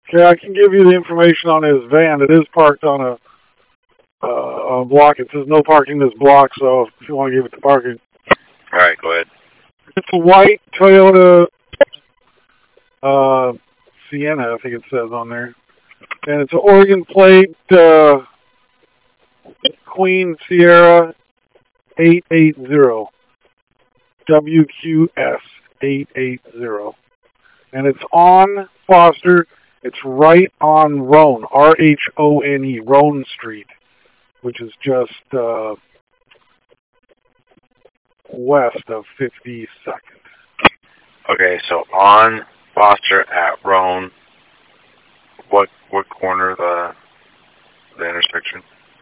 Okay, I can give you the information on his van. It is parked on a block. It says no parking this block, so if you want to give it the parking. All right, go ahead. It's a white Toyota Sienna, I think it says on there. And it's an Oregon plate Queen Sierra 880. WQS 880. And it's on Foster. It's right on Roan, R-H-O-N-E, Roan Street, which is just west of 52nd. Okay, so on Foster at Roan, what corner of the intersection?